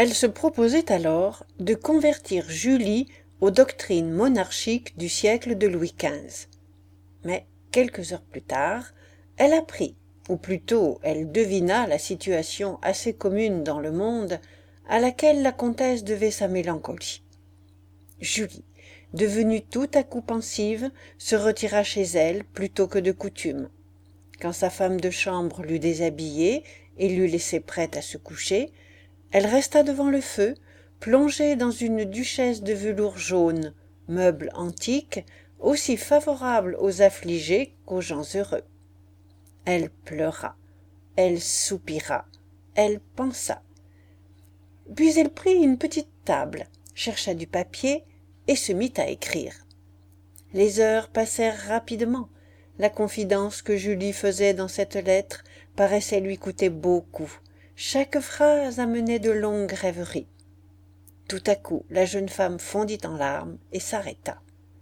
Elle se proposait alors de convertir Julie aux doctrines monarchiques du siècle de Louis XV. Mais, quelques heures plus tard, elle apprit, ou plutôt elle devina la situation assez commune dans le monde à laquelle la comtesse devait sa mélancolie. Julie, devenue tout à coup pensive, se retira chez elle plutôt que de coutume. Quand sa femme de chambre l'eut déshabillée et l'eut laissée prête à se coucher, elle resta devant le feu, plongée dans une duchesse de velours jaune, meuble antique, aussi favorable aux affligés qu'aux gens heureux. Elle pleura, elle soupira, elle pensa. Puis elle prit une petite table, chercha du papier et se mit à écrire. Les heures passèrent rapidement. La confidence que Julie faisait dans cette lettre paraissait lui coûter beaucoup. Chaque phrase amenait de longues rêveries. Tout à coup, la jeune femme fondit en larmes et s'arrêta.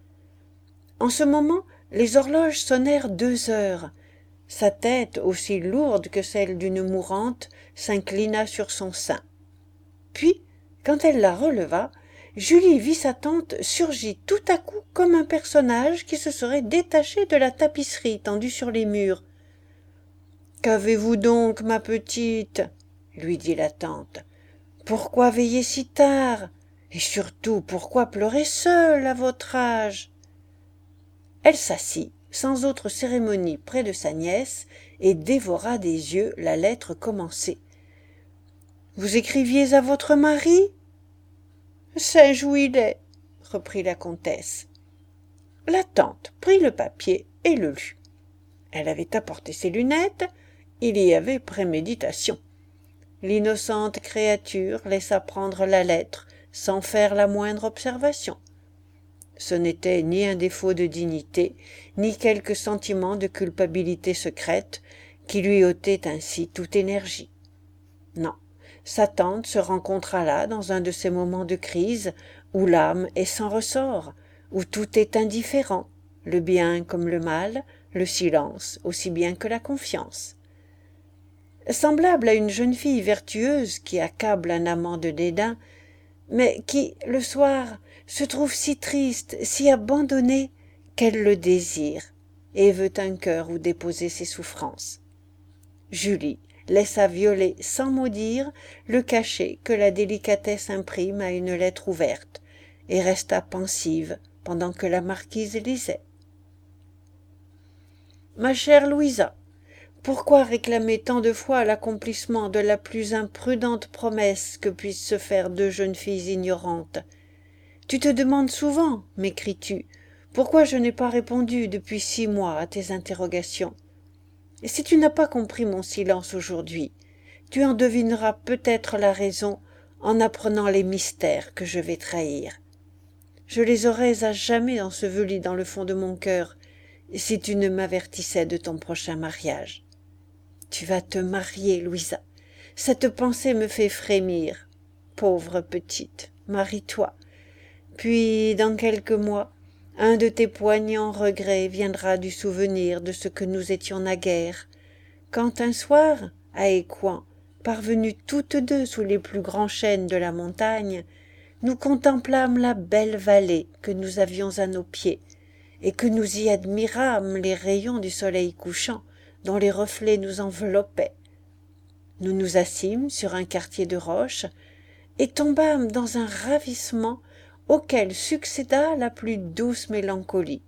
En ce moment, les horloges sonnèrent 2 heures. Sa tête, aussi lourde que celle d'une mourante, s'inclina sur son sein. Puis, quand elle la releva, Julie vit sa tante surgir tout à coup comme un personnage qui se serait détaché de la tapisserie tendue sur les murs. « Qu'avez-vous donc, ma petite ?» lui dit la tante. « Pourquoi veiller si tard? Et surtout, pourquoi pleurer seule à votre âge ?» Elle s'assit, sans autre cérémonie, près de sa nièce, et dévora des yeux la lettre commencée. « Vous écriviez à votre mari ?»« Saint-Jouillet, » reprit la comtesse. La tante prit le papier et le lut. Elle avait apporté ses lunettes, il y avait préméditation. L'innocente créature laissa prendre la lettre, sans faire la moindre observation. Ce n'était ni un défaut de dignité, ni quelque sentiment de culpabilité secrète qui lui ôtait ainsi toute énergie. Non, sa tante se rencontra là dans un de ces moments de crise où l'âme est sans ressort, où tout est indifférent, le bien comme le mal, le silence aussi bien que la confiance. Semblable à une jeune fille vertueuse qui accable un amant de dédain, mais qui, le soir, se trouve si triste, si abandonnée, qu'elle le désire et veut un cœur où déposer ses souffrances. Julie laissa violer sans mot dire le cachet que la délicatesse imprime à une lettre ouverte, et resta pensive pendant que la marquise lisait. « Ma chère Louisa, pourquoi réclamer tant de fois l'accomplissement de la plus imprudente promesse que puissent se faire 2 jeunes filles ignorantes? Tu te demandes souvent, m'écris-tu, pourquoi je n'ai pas répondu depuis 6 mois à tes interrogations. Et si tu n'as pas compris mon silence aujourd'hui, tu en devineras peut-être la raison en apprenant les mystères que je vais trahir. Je les aurais à jamais ensevelis dans le fond de mon cœur, si tu ne m'avertissais de ton prochain mariage. Tu vas te marier, Louisa. Cette pensée me fait frémir. Pauvre petite, marie-toi. Puis, dans quelques mois, un de tes poignants regrets viendra du souvenir de ce que nous étions naguère, quand un soir, à Écouen, parvenues toutes 2 sous les plus grands chênes de la montagne, nous contemplâmes la belle vallée que nous avions à nos pieds, et que nous y admirâmes les rayons du soleil couchant, dont les reflets nous enveloppaient. Nous nous assîmes sur un quartier de roche et tombâmes dans un ravissement auquel succéda la plus douce mélancolie.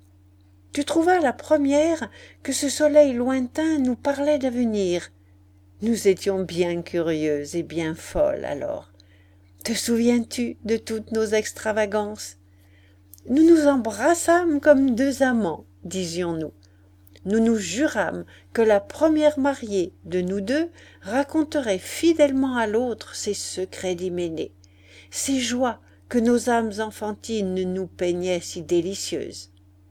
Tu trouvas la première que ce soleil lointain nous parlait d'avenir. Nous étions bien curieuses et bien folles alors. Te souviens-tu de toutes nos extravagances? Nous nous embrassâmes comme 2 amants, disions-nous. Nous nous jurâmes que la première mariée de nous 2 raconterait fidèlement à l'autre ses secrets d'hyménée, ces joies que nos âmes enfantines nous peignaient si délicieuses.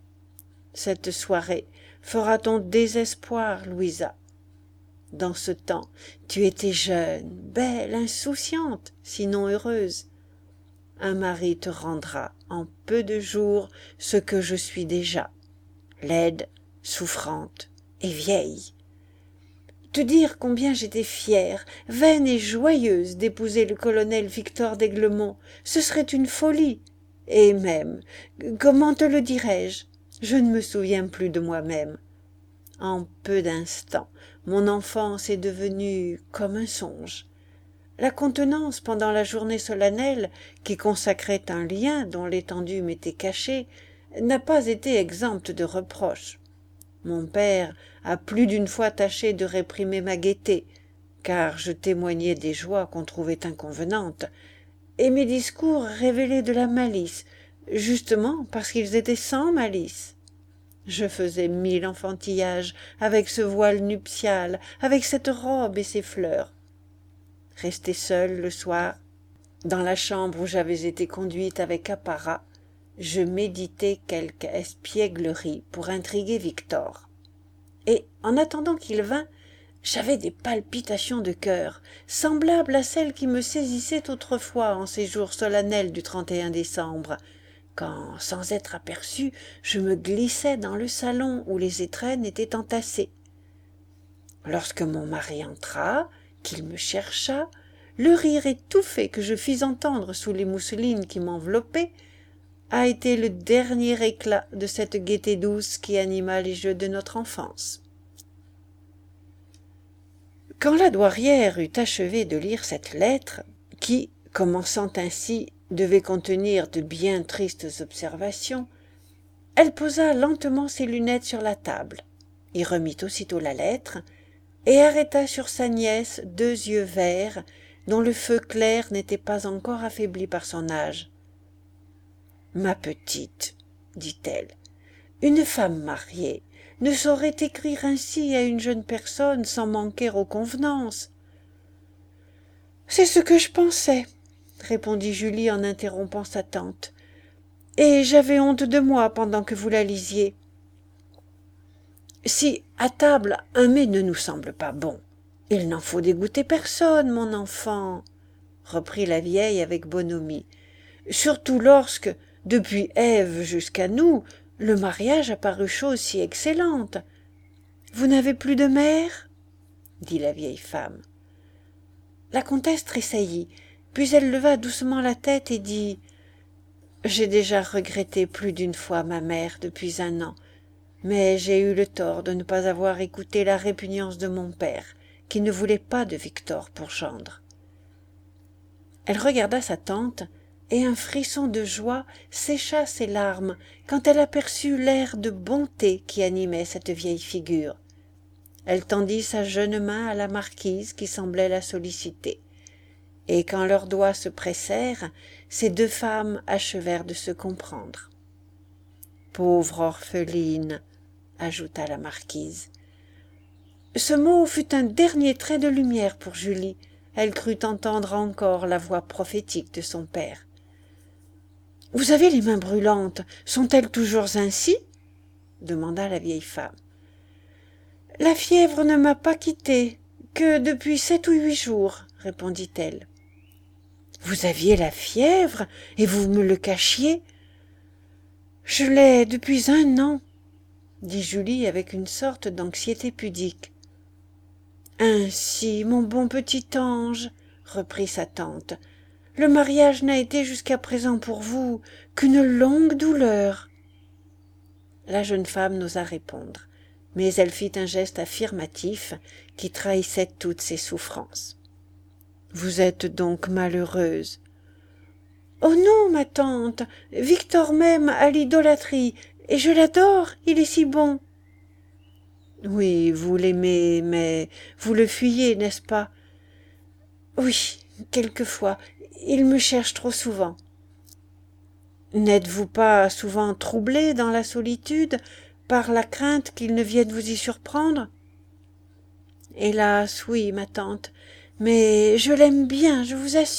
Cette soirée fera ton désespoir, Louisa. Dans ce temps, tu étais jeune, belle, insouciante, sinon heureuse. Un mari te rendra en peu de jours ce que je suis déjà, laide, souffrante et vieille. te dire combien j'étais fière, vaine et joyeuse d'épouser le colonel Victor d'Aiglemont. Ce serait une folie. Et même, comment te le dirais-je? Je ne me souviens plus de moi-même. En peu d'instants, mon enfance est devenue comme un songe. La contenance pendant la journée solennelle, qui consacrait un lien dont l'étendue m'était cachée, n'a pas été exempte de reproches. Mon père a plus d'une fois tâché de réprimer ma gaieté, car je témoignais des joies qu'on trouvait inconvenantes, et mes discours révélaient de la malice, justement parce qu'ils étaient sans malice. Je faisais 1000 enfantillages avec ce voile nuptial, avec cette robe et ces fleurs. Resté seul le soir, dans la chambre où j'avais été conduite avec apparat, je méditais quelque espièglerie pour intriguer Victor. Et, en attendant qu'il vînt, j'avais des palpitations de cœur, semblables à celles qui me saisissaient autrefois en ces jours solennels du 31 décembre, quand, sans être aperçu, je me glissais dans le salon où les étrennes étaient entassées. Lorsque mon mari entra, qu'il me chercha, le rire étouffé que je fis entendre sous les mousselines qui m'enveloppaient a été le dernier éclat de cette gaieté douce qui anima les jeux de notre enfance. Quand la douairière eut achevé de lire cette lettre, qui, commençant ainsi, devait contenir de bien tristes observations, elle posa lentement ses lunettes sur la table, y remit aussitôt la lettre, et arrêta sur sa nièce 2 yeux verts dont le feu clair n'était pas encore affaibli par son âge. « Ma petite, dit-elle, une femme mariée ne saurait écrire ainsi à une jeune personne sans manquer aux convenances. »« C'est ce que je pensais, » répondit Julie en interrompant sa tante, « et j'avais honte de moi pendant que vous la lisiez. »« Si, à table, un mets ne nous semble pas bon, il n'en faut dégoûter personne, mon enfant, » reprit la vieille avec bonhomie, « surtout lorsque, depuis Ève jusqu'à nous, le mariage a paru chose si excellente. Vous n'avez plus de mère ? Dit la vieille femme. La comtesse tressaillit, puis elle leva doucement la tête et dit « J'ai déjà regretté plus d'une fois ma mère depuis 1 an, mais j'ai eu le tort de ne pas avoir écouté la répugnance de mon père, qui ne voulait pas de Victor pour gendre. » Elle regarda sa tante, et un frisson de joie sécha ses larmes quand elle aperçut l'air de bonté qui animait cette vieille figure. Elle tendit sa jeune main à la marquise qui semblait la solliciter, et quand leurs doigts se pressèrent, ces 2 femmes achevèrent de se comprendre. « Pauvre orpheline !» ajouta la marquise. Ce mot fut un dernier trait de lumière pour Julie. Elle crut entendre encore la voix prophétique de son père. « Vous avez les mains brûlantes, sont-elles toujours ainsi ?» demanda la vieille femme. « La fièvre ne m'a pas quittée, que depuis 7 ou 8 jours, » répondit-elle. « Vous aviez la fièvre, et vous me le cachiez ?»« Je l'ai depuis 1 an, » dit Julie avec une sorte d'anxiété pudique. « Ainsi, mon bon petit ange, » reprit sa tante, « le mariage n'a été jusqu'à présent pour vous qu'une longue douleur. » La jeune femme n'osa répondre, mais elle fit un geste affirmatif qui trahissait toutes ses souffrances. « Vous êtes donc malheureuse. »« Oh non, ma tante, Victor m'aime à l'idolâtrie, et je l'adore, il est si bon. »« Oui, vous l'aimez, mais vous le fuyez, n'est-ce pas ? » ?»« Oui, quelquefois, il me cherche trop souvent. » »« N'êtes-vous pas souvent troublée dans la solitude par la crainte qu'il ne vienne vous y surprendre ? » ?»« Hélas, oui, ma tante, mais je l'aime bien, je vous assure. » »«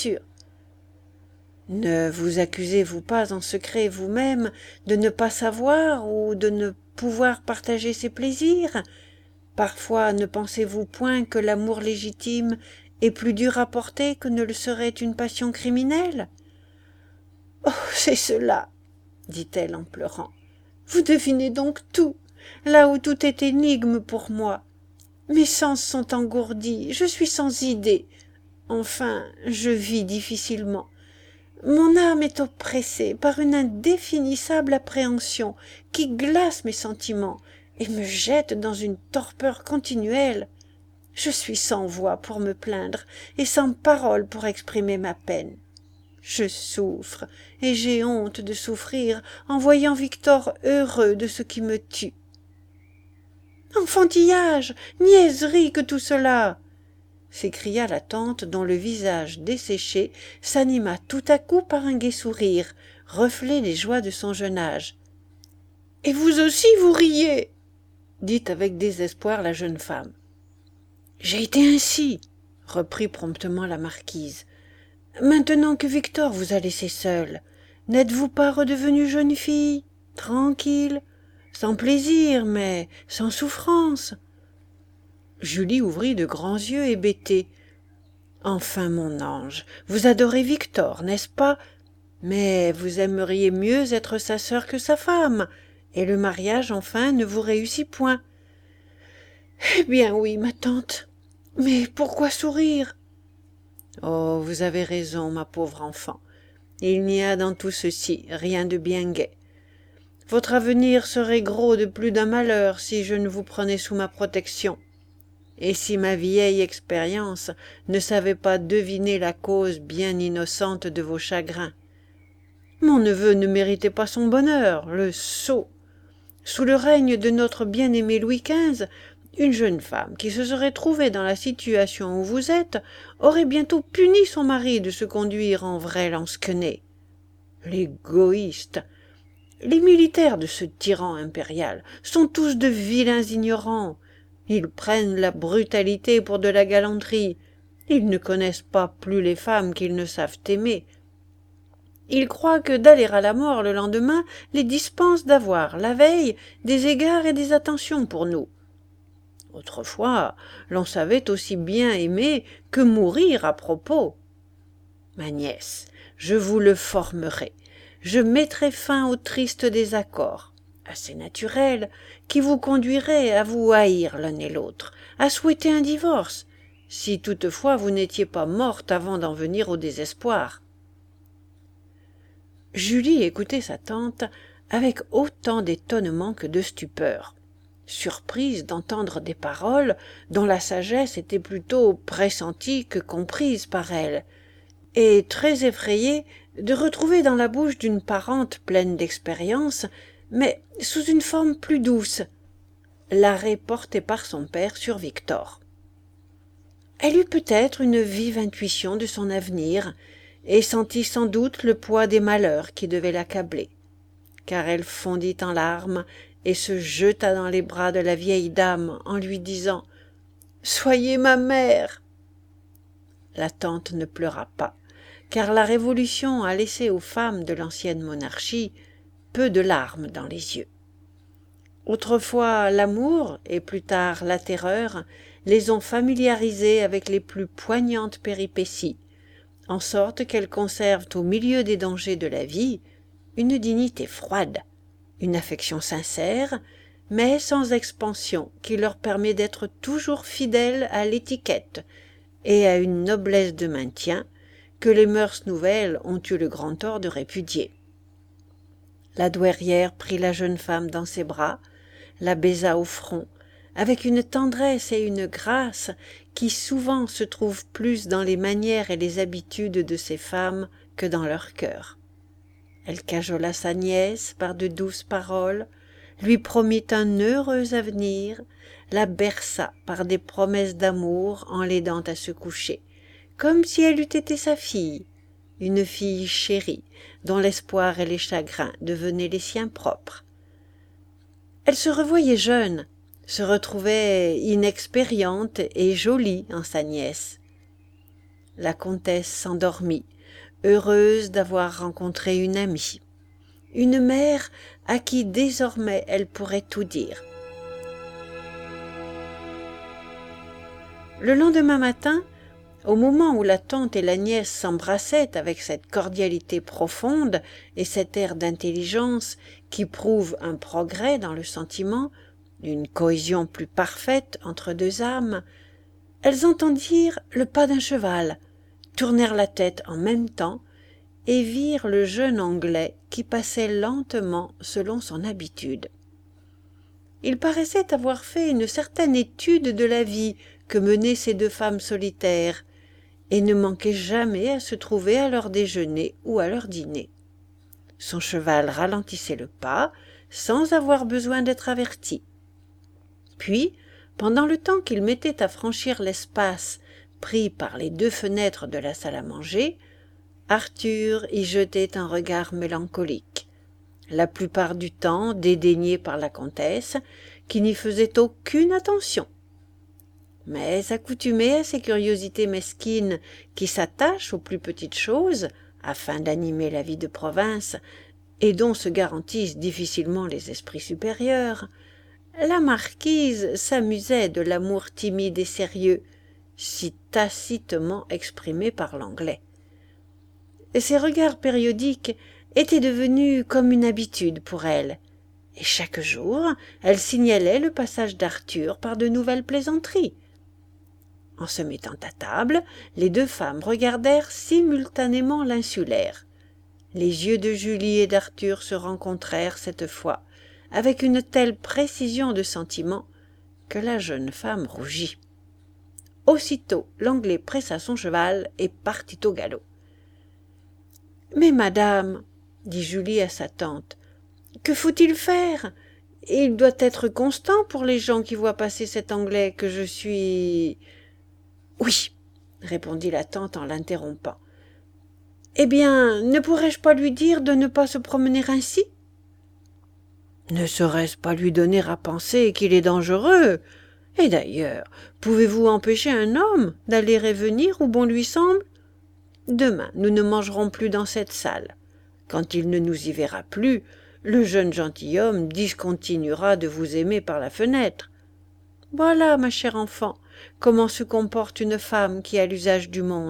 Ne vous accusez-vous pas en secret vous-même de ne pas savoir ou de ne pouvoir partager ses plaisirs ? Parfois ne pensez-vous point que l'amour légitime est plus dur à porter que ne le serait une passion criminelle ? » ?»« Oh, c'est cela, » dit-elle en pleurant. « Vous devinez donc tout, là où tout est énigme pour moi. Mes sens sont engourdis, je suis sans idée. Enfin, je vis difficilement. Mon âme est oppressée par une indéfinissable appréhension qui glace mes sentiments et me jette dans une torpeur continuelle. Je suis sans voix pour me plaindre et sans parole pour exprimer ma peine. Je souffre et j'ai honte de souffrir en voyant Victor heureux de ce qui me tue. Enfantillage, niaiserie que tout cela! S'écria la tante dont le visage desséché s'anima tout à coup par un gai sourire, reflet des joies de son jeune âge. « Et vous aussi vous riez !» dit avec désespoir la jeune femme. « J'ai été ainsi, » reprit promptement la marquise. « Maintenant que Victor vous a laissé seule, n'êtes-vous pas redevenue jeune fille, tranquille, sans plaisir, mais sans souffrance ?» Julie ouvrit de grands yeux hébétés. « Enfin, mon ange, vous adorez Victor, n'est-ce pas? Mais vous aimeriez mieux être sa sœur que sa femme, et le mariage, enfin, ne vous réussit point. »« Eh bien oui, ma tante, mais pourquoi sourire ?»« Oh, vous avez raison, ma pauvre enfant. Il n'y a dans tout ceci rien de bien gai. Votre avenir serait gros de plus d'un malheur si je ne vous prenais sous ma protection. Et si ma vieille expérience ne savait pas deviner la cause bien innocente de vos chagrins. Mon neveu ne méritait pas son bonheur, le sot. Sous le règne de notre bien-aimé Louis XV, une jeune femme qui se serait trouvée dans la situation où vous êtes aurait bientôt puni son mari de se conduire en vrai lansquenet. L'égoïste! Les militaires de ce tyran impérial sont tous de vilains ignorants. Ils prennent la brutalité pour de la galanterie. Ils ne connaissent pas plus les femmes qu'ils ne savent aimer. Ils croient que d'aller à la mort le lendemain les dispense d'avoir, la veille, des égards et des attentions pour nous. Autrefois, l'on savait aussi bien aimer que mourir à propos. Ma nièce, je vous le formerai. Je mettrai fin au triste désaccord, assez naturel, qui vous conduirait à vous haïr l'un et l'autre, à souhaiter un divorce, si toutefois vous n'étiez pas morte avant d'en venir au désespoir. Julie écoutait sa tante avec autant d'étonnement que de stupeur, surprise d'entendre des paroles dont la sagesse était plutôt pressentie que comprise par elle, et très effrayée de retrouver dans la bouche d'une parente pleine d'expérience, mais sous une forme plus douce, l'arrêt porté par son père sur Victor. Elle eut peut-être une vive intuition de son avenir, et sentit sans doute le poids des malheurs qui devaient l'accabler, car elle fondit en larmes et se jeta dans les bras de la vieille dame en lui disant « Soyez ma mère !» La tante ne pleura pas, car la Révolution a laissé aux femmes de l'ancienne monarchie peu de larmes dans les yeux. Autrefois, l'amour, et plus tard la terreur, les ont familiarisées avec les plus poignantes péripéties, en sorte qu'elles conservent au milieu des dangers de la vie une dignité froide, une affection sincère, mais sans expansion qui leur permet d'être toujours fidèles à l'étiquette et à une noblesse de maintien que les mœurs nouvelles ont eu le grand tort de répudier. La douairière prit la jeune femme dans ses bras, la baisa au front, avec une tendresse et une grâce qui souvent se trouvent plus dans les manières et les habitudes de ces femmes que dans leur cœur. Elle cajola sa nièce par de douces paroles, lui promit un heureux avenir, la berça par des promesses d'amour en l'aidant à se coucher, comme si elle eût été sa fille, une fille chérie, dont l'espoir et les chagrins devenaient les siens propres. Elle se revoyait jeune, se retrouvait inexpériente et jolie en sa nièce. La comtesse s'endormit, heureuse d'avoir rencontré une amie, une mère à qui désormais elle pourrait tout dire. Le lendemain matin, au moment où la tante et la nièce s'embrassaient avec cette cordialité profonde et cet air d'intelligence qui prouve un progrès dans le sentiment, d'une cohésion plus parfaite entre deux âmes, elles entendirent le pas d'un cheval, tournèrent la tête en même temps et virent le jeune Anglais qui passait lentement selon son habitude. Il paraissait avoir fait une certaine étude de la vie que menaient ces deux femmes solitaires, et ne manquait jamais à se trouver à leur déjeuner ou à leur dîner. Son cheval ralentissait le pas, sans avoir besoin d'être averti. Puis, pendant le temps qu'il mettait à franchir l'espace pris par les deux fenêtres de la salle à manger, Arthur y jetait un regard mélancolique, la plupart du temps dédaigné par la comtesse, qui n'y faisait aucune attention. Mais accoutumé à ces curiosités mesquines qui s'attachent aux plus petites choses, afin d'animer la vie de province, et dont se garantissent difficilement les esprits supérieurs, la marquise s'amusait de l'amour timide et sérieux, si tacitement exprimé par l'anglais. Ces regards périodiques étaient devenus comme une habitude pour elle, et chaque jour elle signalait le passage d'Arthur par de nouvelles plaisanteries. En se mettant à table, les deux femmes regardèrent simultanément l'insulaire. Les yeux de Julie et d'Arthur se rencontrèrent cette fois, avec une telle précision de sentiment que la jeune femme rougit. Aussitôt l'anglais pressa son cheval et partit au galop. « Mais madame, dit Julie à sa tante, que faut-il faire? Il doit être constant pour les gens qui voient passer cet anglais que je suis... » « Oui, répondit la tante en l'interrompant. « Eh bien, ne pourrais-je pas lui dire de ne pas se promener ainsi? » « Ne serait-ce pas lui donner à penser qu'il est dangereux? Et d'ailleurs, pouvez-vous empêcher un homme d'aller et venir où bon lui semble? Demain, nous ne mangerons plus dans cette salle. Quand il ne nous y verra plus, le jeune gentilhomme discontinuera de vous aimer par la fenêtre. Voilà, ma chère enfant, comment se comporte une femme qui a l'usage du monde. »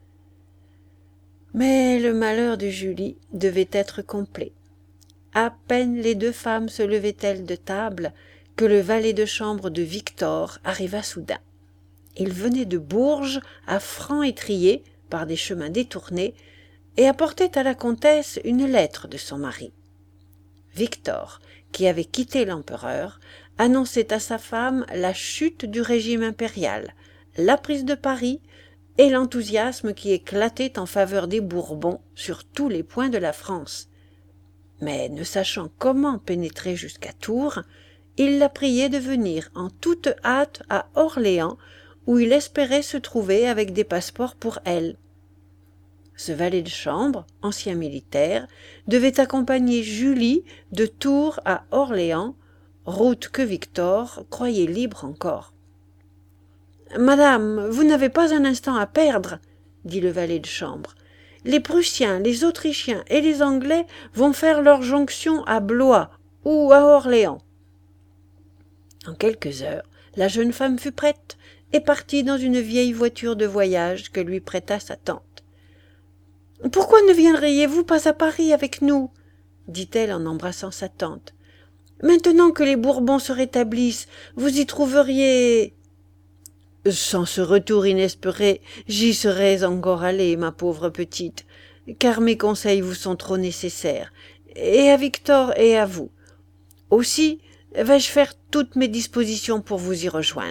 Mais le malheur de Julie devait être complet. À peine les deux femmes se levaient-elles de table que le valet de chambre de Victor arriva soudain. Il venait de Bourges à franc étrier, par des chemins détournés, et apportait à la comtesse une lettre de son mari. Victor, qui avait quitté l'empereur, annonçait à sa femme la chute du régime impérial, la prise de Paris et l'enthousiasme qui éclatait en faveur des Bourbons sur tous les points de la France. Mais ne sachant comment pénétrer jusqu'à Tours, il la priait de venir en toute hâte à Orléans, où il espérait se trouver avec des passeports pour elle. Ce valet de chambre, ancien militaire, devait accompagner Julie de Tours à Orléans, route que Victor croyait libre encore. « Madame, vous n'avez pas un instant à perdre, » dit le valet de chambre. « Les Prussiens, les Autrichiens et les Anglais vont faire leur jonction à Blois ou à Orléans. » En quelques heures, la jeune femme fut prête et partit dans une vieille voiture de voyage que lui prêta sa tante. « Pourquoi ne viendriez-vous pas à Paris avec nous ?» dit-elle en embrassant sa tante. « Maintenant que les Bourbons se rétablissent, vous y trouveriez... » « Sans ce retour inespéré, j'y serais encore allée, ma pauvre petite, car mes conseils vous sont trop nécessaires, et à Victor et à vous. Aussi, vais-je faire toutes mes dispositions pour vous y rejoindre. »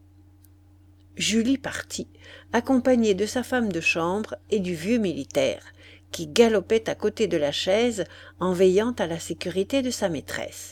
Julie partit, accompagnée de sa femme de chambre et du vieux militaire, qui galopait à côté de la chaise en veillant à la sécurité de sa maîtresse.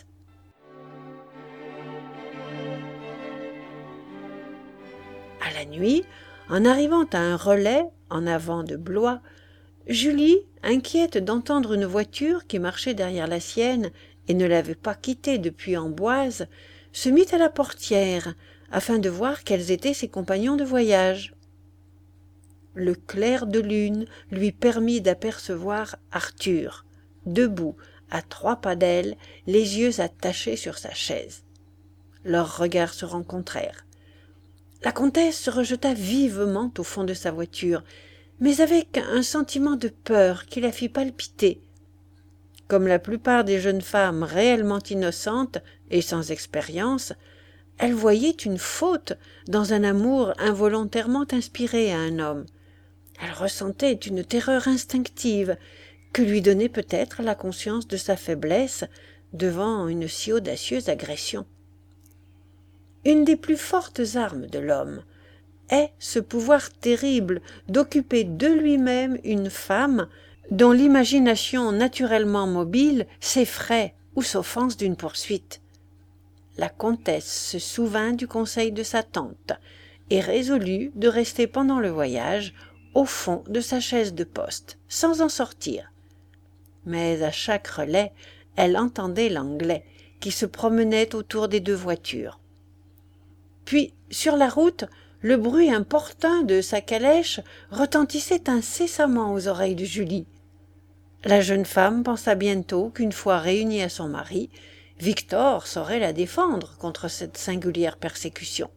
À la nuit, en arrivant à un relais en avant de Blois, Julie, inquiète d'entendre une voiture qui marchait derrière la sienne et ne l'avait pas quittée depuis Amboise, se mit à la portière afin de voir quels étaient ses compagnons de voyage. Le clair de lune lui permit d'apercevoir Arthur, debout à 3 pas d'elle, les yeux attachés sur sa chaise. Leurs regards se rencontrèrent. La comtesse se rejeta vivement au fond de sa voiture, mais avec un sentiment de peur qui la fit palpiter. Comme la plupart des jeunes femmes réellement innocentes et sans expérience, elle voyait une faute dans un amour involontairement inspiré à un homme. Elle ressentait une terreur instinctive que lui donnait peut-être la conscience de sa faiblesse devant une si audacieuse agression. Une des plus fortes armes de l'homme est ce pouvoir terrible d'occuper de lui-même une femme dont l'imagination naturellement mobile s'effraie ou s'offense d'une poursuite. La comtesse se souvint du conseil de sa tante et résolut de rester pendant le voyage au fond de sa chaise de poste, sans en sortir. Mais à chaque relais, elle entendait l'Anglais qui se promenait autour des deux voitures. Puis, sur la route, le bruit importun de sa calèche retentissait incessamment aux oreilles de Julie. La jeune femme pensa bientôt qu'une fois réunie à son mari, Victor saurait la défendre contre cette singulière persécution.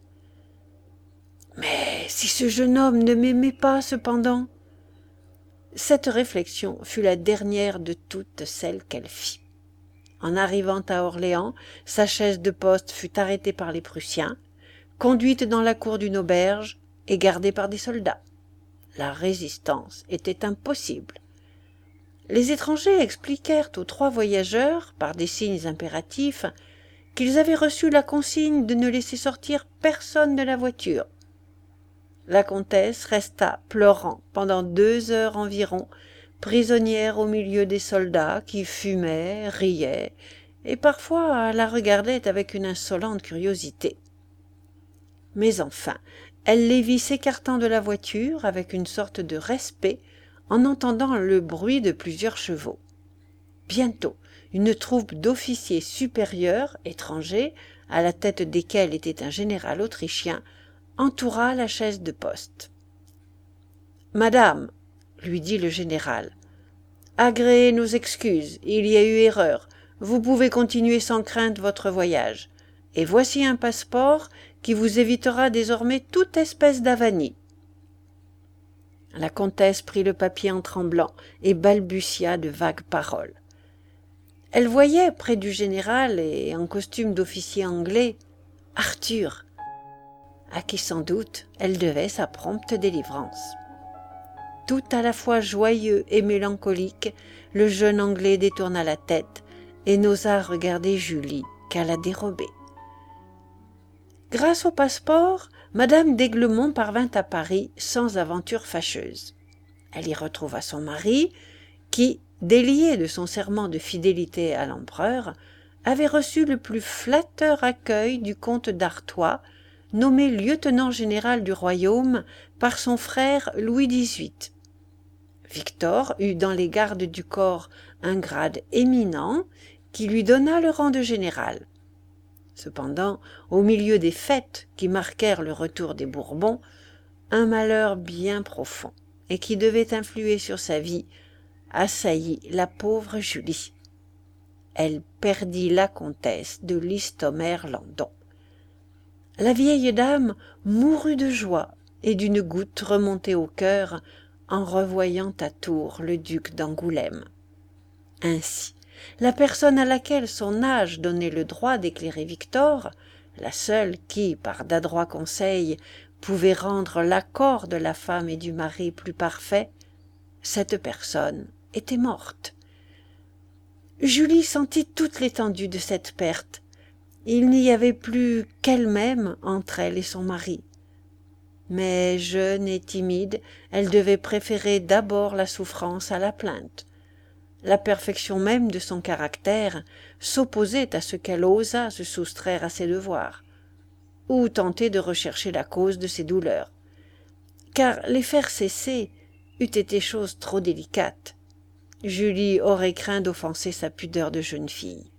Mais si ce jeune homme ne m'aimait pas, cependant? Cette réflexion fut la dernière de toutes celles qu'elle fit. En arrivant à Orléans, sa chaise de poste fut arrêtée par les Prussiens, conduite dans la cour d'une auberge et gardée par des soldats. La résistance était impossible. Les étrangers expliquèrent aux 3 voyageurs, par des signes impératifs, qu'ils avaient reçu la consigne de ne laisser sortir personne de la voiture. La comtesse resta pleurant pendant 2 heures environ, prisonnière au milieu des soldats qui fumaient, riaient, et parfois la regardaient avec une insolente curiosité. Mais enfin, elle les vit s'écartant de la voiture avec une sorte de respect en entendant le bruit de plusieurs chevaux. Bientôt, une troupe d'officiers supérieurs, étrangers, à la tête desquels était un général autrichien, entoura la chaise de poste. « Madame, lui dit le général, agréez nos excuses, il y a eu erreur, vous pouvez continuer sans crainte votre voyage, et voici un passeport qui vous évitera désormais toute espèce d'avanie. » La comtesse prit le papier en tremblant et balbutia de vagues paroles. Elle voyait, près du général et en costume d'officier anglais, Arthur, à qui sans doute elle devait sa prompte délivrance. Tout à la fois joyeux et mélancolique, le jeune Anglais détourna la tête et n'osa regarder Julie qu'à la dérobée. Grâce au passeport, Madame d'Aiglemont parvint à Paris sans aventure fâcheuse. Elle y retrouva son mari, qui, délié de son serment de fidélité à l'empereur, avait reçu le plus flatteur accueil du comte d'Artois, nommé lieutenant général du royaume par son frère Louis XVIII. Victor eut dans les gardes du corps un grade éminent qui lui donna le rang de général. Cependant, au milieu des fêtes qui marquèrent le retour des Bourbons, un malheur bien profond, et qui devait influer sur sa vie, assaillit la pauvre Julie. Elle perdit la comtesse de Listomère-Landon. La vieille dame mourut de joie et d'une goutte remontée au cœur en revoyant à Tours le duc d'Angoulême. Ainsi, la personne à laquelle son âge donnait le droit d'éclairer Victor, la seule qui, par d'adroits conseils, pouvait rendre l'accord de la femme et du mari plus parfait, cette personne était morte. Julie sentit toute l'étendue de cette perte. Il n'y avait plus qu'elle-même entre elle et son mari. Mais jeune et timide, elle devait préférer d'abord la souffrance à la plainte. La perfection même de son caractère s'opposait à ce qu'elle osât se soustraire à ses devoirs, ou tenter de rechercher la cause de ses douleurs, car les faire cesser eût été chose trop délicate. Julie aurait craint d'offenser sa pudeur de jeune fille.